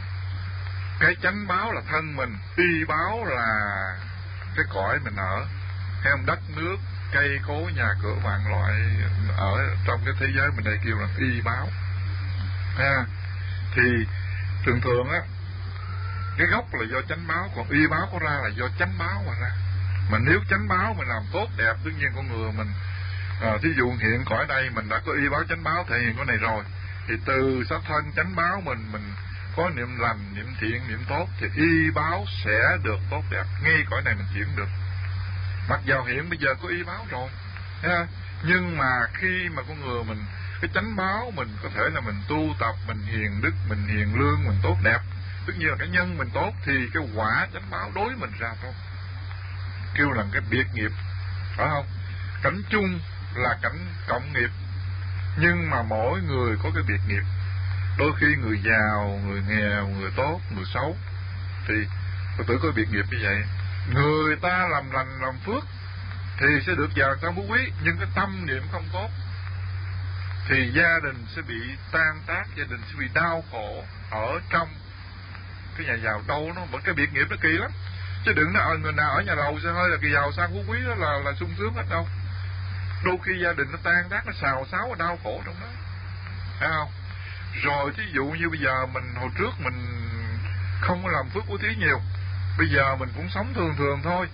Cái chánh báo là thân mình, y báo là cái cõi mình ở, hay không? Đất nước, cây cối, nhà cửa, vạn loại ở trong cái thế giới mình đây kêu là y báo, ha. Thì thường thường á cái gốc là do chánh báo, còn y báo có ra là do chánh báo mà ra. Mà nếu chánh báo mình làm tốt đẹp, tất nhiên con người mình à, thí dụ hiện cõi đây mình đã có y báo chánh báo thể hiện cái này rồi, thì từ sát thân chánh báo mình mình có niệm lành, niệm thiện, niệm tốt thì y báo sẽ được tốt đẹp, ngay cõi này mình chuyển được. Mặc dầu hiện bây giờ có y báo rồi, ha, nhưng mà khi mà con người mình cái chánh báo mình có thể là mình tu tập, mình hiền đức, mình hiền lương, mình tốt đẹp, tất nhiên là cái nhân mình tốt thì cái quả chánh báo đối mình ra tốt, kêu là cái biệt nghiệp, phải không? Cảnh chung là cảnh cộng nghiệp, nhưng mà mỗi người có cái biệt nghiệp. Đôi khi người giàu, người nghèo, người tốt, người xấu thì Phật tử có biệt nghiệp như vậy. Người ta làm lành làm phước thì sẽ được giàu sang phú quý, nhưng cái tâm niệm không tốt thì gia đình sẽ bị tan tác, gia đình sẽ bị đau khổ ở trong cái nhà giàu. Đâu nó một cái biệt nghiệp nó kỳ lắm, chứ đừng nói người nào ở nhà lầu sẽ hơi là kỳ giàu sang phú quý đó là là sung sướng hết đâu. Đôi khi gia đình nó tan tác, nó xào xáo và đau khổ trong đó, thấy không? Rồi thí dụ như bây giờ mình hồi trước mình không có làm phước bố thí nhiều, bây giờ mình cũng sống thường thường thôi,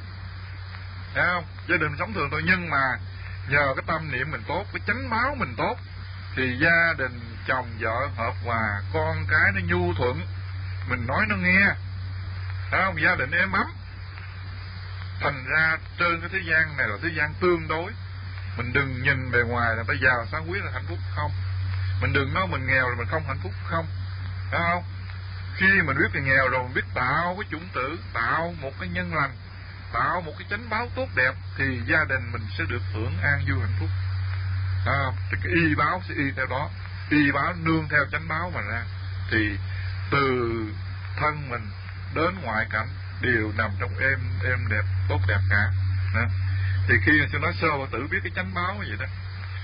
thấy không? Gia đình sống thường thôi, nhưng mà nhờ cái tâm niệm mình tốt, cái chánh báo mình tốt thì gia đình chồng vợ hợp hòa, con cái nó nhu thuận, mình nói nó nghe, thấy không? Gia đình êm ấm. Thành ra trên cái thế gian này là thế gian tương đối. Mình đừng nhìn bề ngoài là bây giờ sáng quý là hạnh phúc không, mình đừng nói mình nghèo là mình không hạnh phúc không, thấy không? Khi mình biết mình nghèo rồi, mình biết tạo cái chủng tử, tạo một cái nhân lành, tạo một cái chánh báo tốt đẹp thì gia đình mình sẽ được hưởng an vui hạnh phúc. À, thì cái y báo sẽ y theo đó, y báo nương theo chánh báo mà ra, thì từ thân mình đến ngoại cảnh đều nằm trong êm êm đẹp, tốt đẹp cả. Đó. Thì khi tôi nói sơ và tử biết cái chánh báo vậy đó,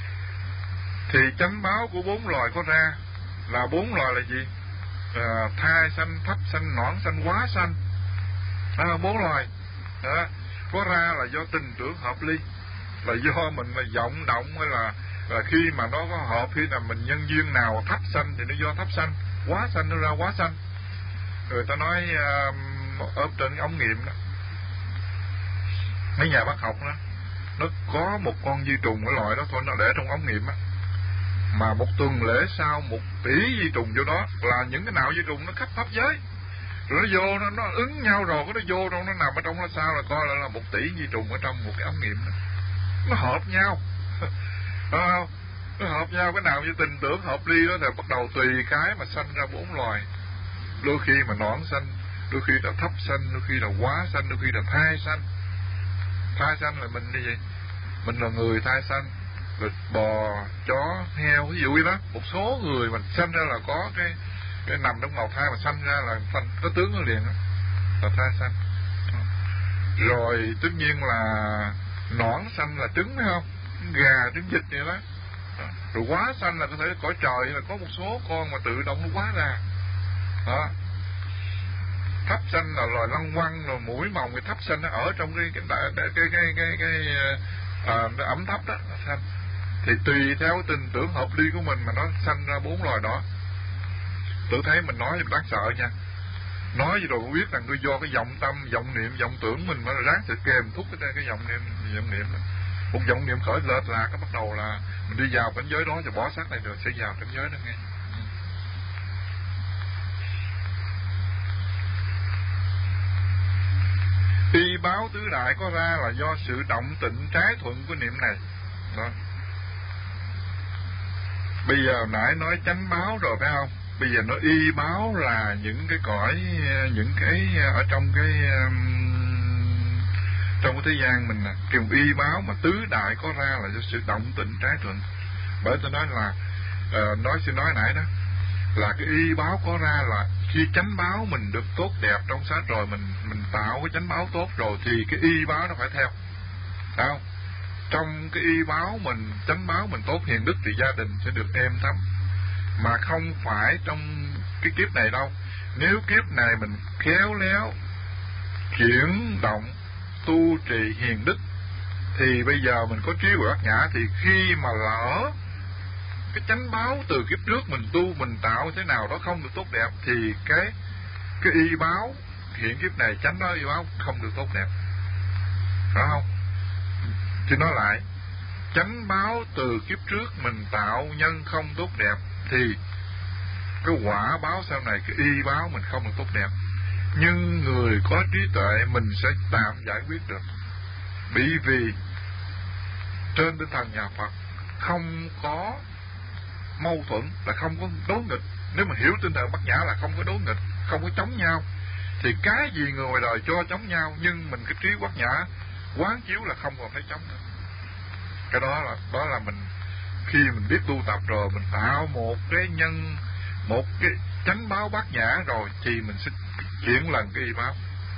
thì chánh báo của bốn loài có ra là bốn loài là gì? À, thai sanh, thấp sanh, nõn sanh, hóa sanh. À, bốn loài đó. Có ra là do tình tưởng hợp ly, là do mình là vọng động, hay là, là khi mà nó có hợp, khi là mình nhân duyên nào thấp sanh thì nó do thấp sanh, hóa sanh nó ra hóa sanh. người ta nói uh, ở trên ống nghiệm đó, mấy nhà bác học đó, nó có một con vi trùng cái loại đó thôi, nó để trong ống nghiệm á, mà một tuần lễ sau một tỷ vi trùng vô đó, là những cái nào vi trùng nó khắp pháp giới, rồi nó vô nó, nó ứng nhau rồi cái nó vô trong nó nằm ở trong nó sao là coi là, là một tỷ vi trùng ở trong một cái ống nghiệm đó. Nó hợp nhau đó không? Nó hợp nhau, cái nào như tình tưởng hợp ly đó thì bắt đầu tùy cái mà sanh ra bốn loài. Đôi khi mà nõn sanh, đôi khi là thấp sanh, đôi khi là quá sanh, đôi khi là thai sanh. Thai sanh là mình như vậy, mình là người thai sanh, rồi bò, chó, heo, ví dụ như đó. Một số người mình sanh ra là có cái cái nằm trong bào thai mà sanh ra là thành có tướng nó liền đó, là thai sanh. Rồi tất nhiên là nõn sanh là trứng, phải không? Gà, trứng vịt vậy đó. Rồi quá sanh là có thể cõi trời, là có một số con mà tự động nó quá ra đó. Thấp sanh là loài lăng quăng, rồi mũi mòng, cái thấp sanh nó ở trong cái cái cái cái cái cái, cái à, ẩm thấp đó sanh. Thì tùy theo tình tưởng hợp ly của mình mà nó sanh ra bốn loài đó. Tôi thấy mình nói đáng sợ nha, nói gì rồi cũng biết rằng tôi do cái vọng tâm, vọng niệm, vọng tưởng mình mà ráng sự kèm thúc cái cái vọng niệm, vọng niệm đó. Một vọng niệm khởi lệch là cái bắt đầu là mình đi vào cảnh giới đó, rồi bỏ xác này rồi sẽ vào cảnh giới đó nghe. Y báo tứ đại có ra là do sự động tịnh trái thuận của niệm này đó. Bây giờ nãy nói chánh báo rồi phải không? Bây giờ nó y báo là những cái cõi, những cái ở trong cái trong cái thế gian mình nè, kêu y báo mà tứ đại có ra là do sự động tịnh trái thuận. Bởi tôi nói là uh, nói xin nói nãy đó là cái y báo có ra là khi chánh báo mình được tốt đẹp trong sát rồi, mình mình tạo cái chánh báo tốt rồi thì cái y báo nó phải theo, phải không? Trong cái y báo mình, chánh báo mình tốt hiền đức thì gia đình sẽ được êm thấm, mà không phải trong cái kiếp này đâu. Nếu kiếp này mình khéo léo chuyển động tu trì hiền đức thì bây giờ mình có trí huệ bát nhã, thì khi mà lỡ cái chánh báo từ kiếp trước mình tu mình tạo thế nào đó không được tốt đẹp thì cái cái y báo hiện kiếp này chánh báo y báo không được tốt đẹp, phải không? Thì nói lại, chánh báo từ kiếp trước mình tạo nhân không tốt đẹp thì cái quả báo sau này, cái y báo mình không được tốt đẹp. Nhưng người có trí tuệ mình sẽ tạm giải quyết được, bởi vì trên tinh thần nhà Phật không có mâu thuẫn, là không có đối nghịch. Nếu mà hiểu tinh thần bát nhã là không có đối nghịch, không có chống nhau. Thì cái gì người ngoài đời cho chống nhau, nhưng mình cái trí bát nhã quán chiếu là không còn thấy chống nữa. Cái đó là đó là mình khi mình biết tu tập rồi, mình tạo một cái nhân, một cái chánh báo bát nhã rồi thì mình sẽ chuyển lần cái y báo,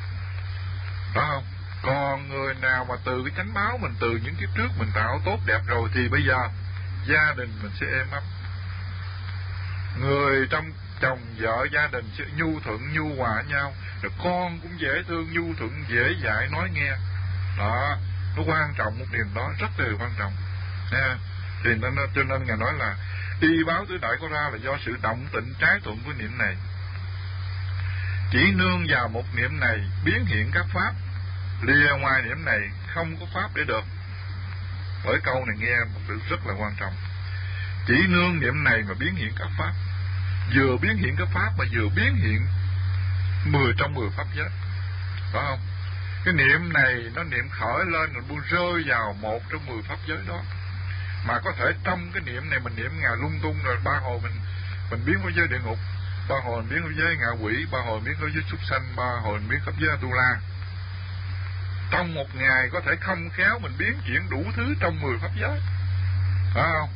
đó không? Còn người nào mà từ cái chánh báo mình từ những kiếp trước mình tạo tốt đẹp rồi thì bây giờ gia đình mình sẽ êm ấm, người trong chồng vợ gia đình sẽ nhu thuận nhu hòa nhau, rồi con cũng dễ thương nhu thuận dễ dạy nói nghe. Đó, nó quan trọng một điểm đó, rất là quan trọng nha. Thì nên cho nên Ngài nói là y báo tứ đại có ra là do sự động tịnh trái thuận của niệm này. Chỉ nương vào một niệm này biến hiện các pháp, lìa ngoài niệm này không có pháp để được. Bởi câu này nghe một điều rất là quan trọng. Chỉ nương niệm này mà biến hiện các pháp, vừa biến hiện các pháp mà vừa biến hiện mười trong mười pháp giới, phải không? Cái niệm này nó niệm khởi lên rồi buông rơi vào một trong mười pháp giới đó. Mà có thể trong cái niệm này mình niệm ngà lung tung, rồi ba hồi mình mình biến pháp giới địa ngục, ba hồi mình biến pháp giới ngạ quỷ, ba hồi biến pháp giới súc sanh, ba hồi mình biến pháp giới tu la. Trong một ngày có thể không khéo mình biến chuyển đủ thứ trong mười pháp giới, phải không?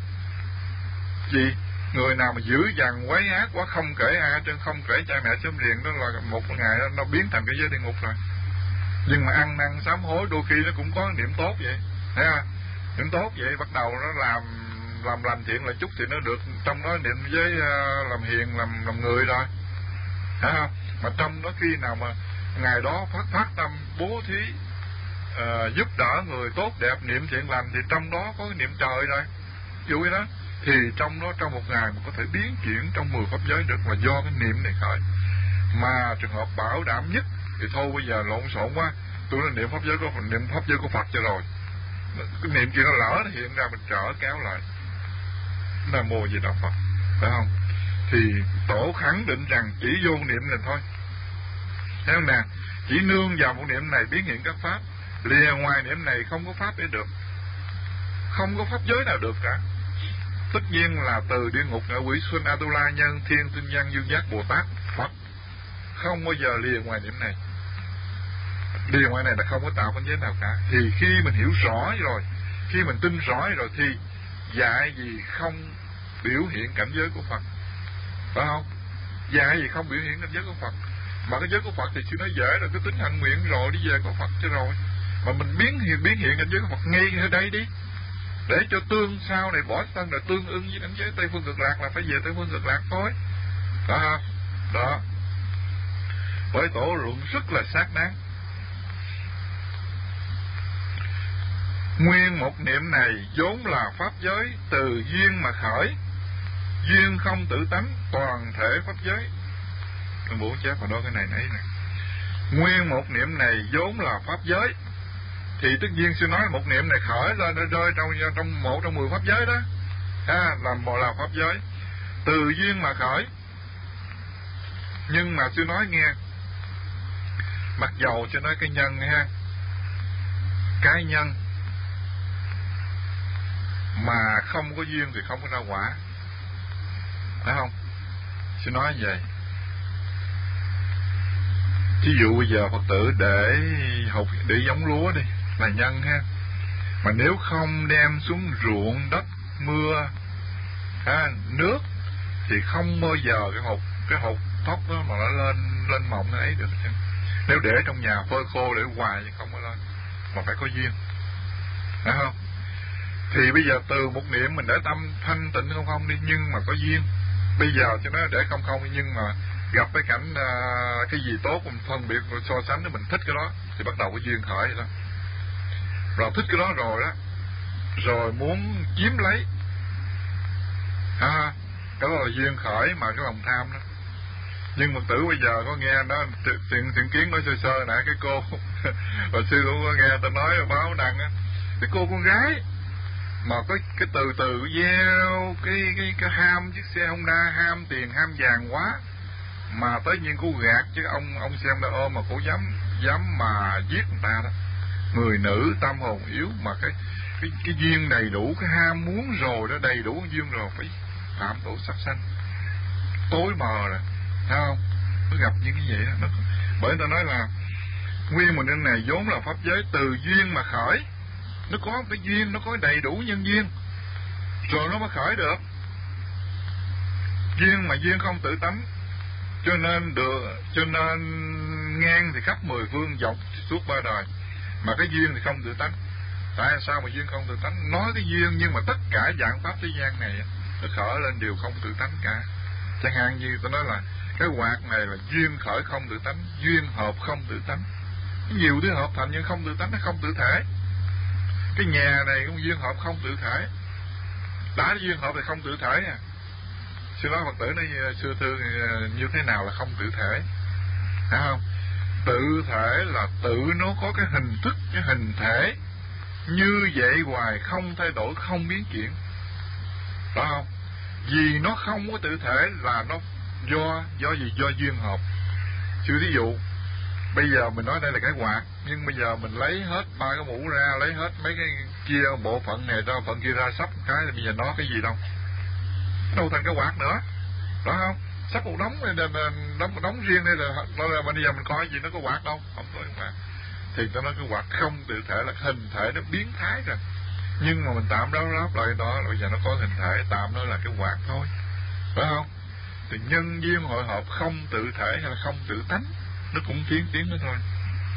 Gì? Người nào mà dữ dằn quấy ác quá không kể ai trên, không kể cha mẹ sớm liền, đó là một ngày đó, nó biến thành cái giới địa ngục rồi. Nhưng mà ăn năn sám hối đôi khi nó cũng có niệm tốt vậy, thấy không? Niệm tốt vậy bắt đầu nó làm làm làm thiện lại chút thì nó được trong đó niệm với uh, làm hiền, làm làm người rồi, thấy không? Mà trong đó khi nào mà ngày đó phát phát tâm bố thí uh, giúp đỡ người tốt đẹp, niệm thiện lành thì trong đó có cái niệm trời rồi, ví dụ như đó thì trong đó trong một ngày mà có thể biến chuyển trong mười pháp giới được là do cái niệm này khởi. Mà trường hợp bảo đảm nhất thì thôi bây giờ lộn xộn quá, tôi nói niệm pháp giới có niệm pháp giới của Phật cho rồi, cái niệm kia nó lỡ nó hiện ra, mình trở kéo lại Nam Mô Di Đà Phật, phải không? Thì tổ khẳng định rằng chỉ vô niệm này thôi, thấy không nè? Chỉ nương vào một niệm này biến hiện các pháp, lìa ngoài niệm này không có pháp để được, không có pháp giới nào được cả. Tất nhiên là từ địa ngục, ngạ quỷ, xuân, Atula, nhân, thiên, tinh văn, dương giác, Bồ Tát, Phật không bao giờ lìa ngoài niệm này. Lìa ngoài này là không có tạo cảnh giới nào cả. Thì khi mình hiểu rõ rồi, khi mình tin rõ rồi thì dạy gì không biểu hiện cảnh giới của Phật, phải không? Dạy gì không biểu hiện cảnh giới của Phật. Mà cái giới của Phật thì chưa nói dễ rồi, cứ tính hạnh nguyện rồi đi về có Phật cho rồi. Mà mình biến hiện biến hiện cảnh giới của Phật ngay ở đây đi, để cho tương sau này bỏ thân là tương ưng với cảnh giới Tây Phương Cực Lạc, là phải về Tây Phương Cực Lạc thôi. Đó, đó. Bởi tổ luận rất là xác đáng. Nguyên một niệm này vốn là pháp giới, từ duyên mà khởi, duyên không tự tánh, toàn thể pháp giới. Tôi muốn chép vào đó cái này nãy nè. Nguyên một niệm này vốn là pháp giới, thì tất nhiên sư nói một niệm này khởi lên rơi, rơi trong trong một trong mười pháp giới đó, à, làm một là pháp giới, từ duyên mà khởi. Nhưng mà sư nói nghe, mặc dầu cho nói cái nhân ha, cái nhân mà không có duyên thì không có ra quả, phải không? Sư nói vậy. Ví dụ bây giờ Phật tử để hột để giống lúa đi là nhân ha, mà nếu không đem xuống ruộng đất mưa ha, nước thì không bao giờ cái hột cái hột thóc đó mà nó lên lên mộng nó ấy được. Nếu để trong nhà phơi khô để hoài thì không có lên, mà phải có duyên, phải không? Thì bây giờ từ một niệm mình để tâm thanh tịnh không không đi, nhưng mà có duyên. Bây giờ cho nó để không không, nhưng mà gặp cái cảnh uh, cái gì tốt mình phân biệt rồi so sánh, mình thích cái đó thì bắt đầu có duyên khởi vậy đó. Rồi thích cái đó rồi đó, rồi muốn chiếm lấy, à, cái đó là duyên khởi mà cái lòng tham đó. Nhưng Phật tử bây giờ có nghe đó, thiện thiện kiến nói sơ sơ nãy cái cô và sư cũng có nghe ta nói ở báo đăng á, cái cô con gái mà có cái từ từ gieo cái cái cái ham chiếc xe Honda, ham tiền ham vàng quá, mà tới nhiên cô gạt chứ ông ông xem đã ôm mà cô dám dám mà giết người ta đó. Người nữ tâm hồn yếu mà cái cái cái duyên đầy đủ, cái ham muốn rồi đó, đầy đủ duyên rồi phải phạm tội sát sanh, tối mờ rồi, thấy không? Nó gặp những cái vậy đó. Nó, bởi ta nói là nguyên một niệm này vốn là pháp giới, từ duyên mà khởi. Nó có cái duyên, nó có đầy đủ nhân duyên rồi nó mới khởi được. Duyên mà duyên không tự tánh, cho nên được, cho nên ngang thì khắp mười phương, dọc suốt ba đời. Mà cái duyên thì không tự tánh. Tại sao mà duyên không tự tánh? Nói cái duyên nhưng mà tất cả dạng pháp thế gian này nó khởi lên đều không tự tánh cả. Chẳng hạn như tôi nói là cái quạt này là duyên khởi không tự tánh, duyên hợp không tự tánh. Nhiều thứ hợp thành nhưng không tự tánh, nó không tự thể. Cái nhà này cũng duyên hợp không tự thể. Đã duyên hợp thì không tự thể à. Sư nói Phật tử nói xưa thương như thế nào là không tự thể, phải không? Tự thể là tự nó có cái hình thức, cái hình thể như vậy hoài, không thay đổi, không biến chuyển, phải không? Vì nó không có tự thể là nó do do gì? Do duyên hợp. Chứ ví dụ bây giờ mình nói đây là cái quạt, nhưng bây giờ mình lấy hết ba cái mũ ra, lấy hết mấy cái kia bộ phận này ra, phận kia ra, sắp cái thì bây giờ nó cái gì đâu, đâu thành cái quạt nữa, đó không? Sắp một đống này, đống đống riêng đây là, đó là bây giờ mình coi gì nó có quạt đâu, không có quạt. Thì tôi nói cái quạt không tự thể là hình thể nó biến thái rồi, nhưng mà mình tạm đó lắp lại đó, bây giờ nó có hình thể, tạm nó là cái quạt thôi, phải không? Thì nhân duyên hội họp không tự thể hay là không tự tánh, nó cũng tiến tiến đó thôi.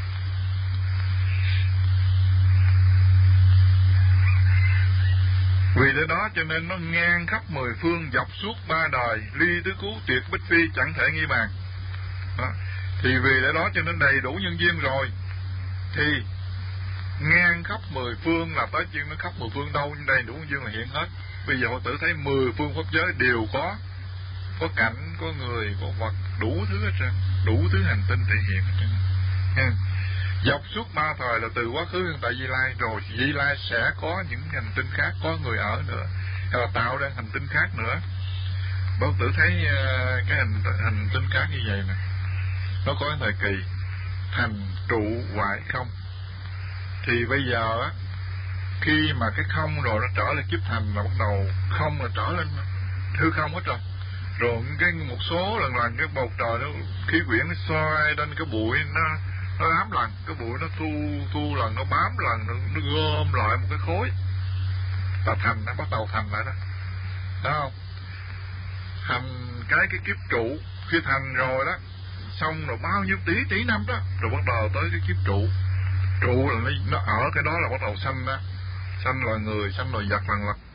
Vì thế đó cho nên nó ngang khắp mười phương, dọc suốt ba đời, ly tứ cứu tuyệt bích phi, chẳng thể nghi bàn. Đó. Thì vì thế đó cho nên đầy đủ nhân duyên rồi, thì ngang khắp mười phương là tới chuyện nó khắp mười phương đâu, đầy đủ nhân duyên là hiện hết. Bây giờ Phật tử thấy mười phương pháp giới đều có có cảnh, có người, có vật, đủ thứ hết trơn, đủ thứ hành tinh thể hiện hết trơn. Ha. Dọc suốt ba thời là từ quá khứ hiện tại Di Lai, rồi Di Lai sẽ có những hành tinh khác, có người ở nữa, hay là tạo ra hành tinh khác nữa. Bác tử thấy uh, cái hành, hành tinh khác như vậy nè, nó có cái thời kỳ thành trụ hoại không. Thì bây giờ á, khi mà cái không rồi nó trở lên kiếp thành là bắt đầu không là trở lên hư không hết rồi. Rồi cái một số lần lần cái bầu trời nó khí quyển nó xoay lên, cái bụi nó nó ám lần, cái bụi nó thu thu lần, nó bám lần, nó, nó gom lại một cái khối là thành, nó bắt đầu thành lại đó. Đó không? Thành cái cái kiếp trụ, khi thành rồi đó, xong rồi bao nhiêu tỷ tỷ năm đó, rồi bắt đầu tới cái kiếp trụ. Trụ là nó, nó ở cái đó là bắt đầu sanh đó, sanh loài người, sanh loài vật lần vật.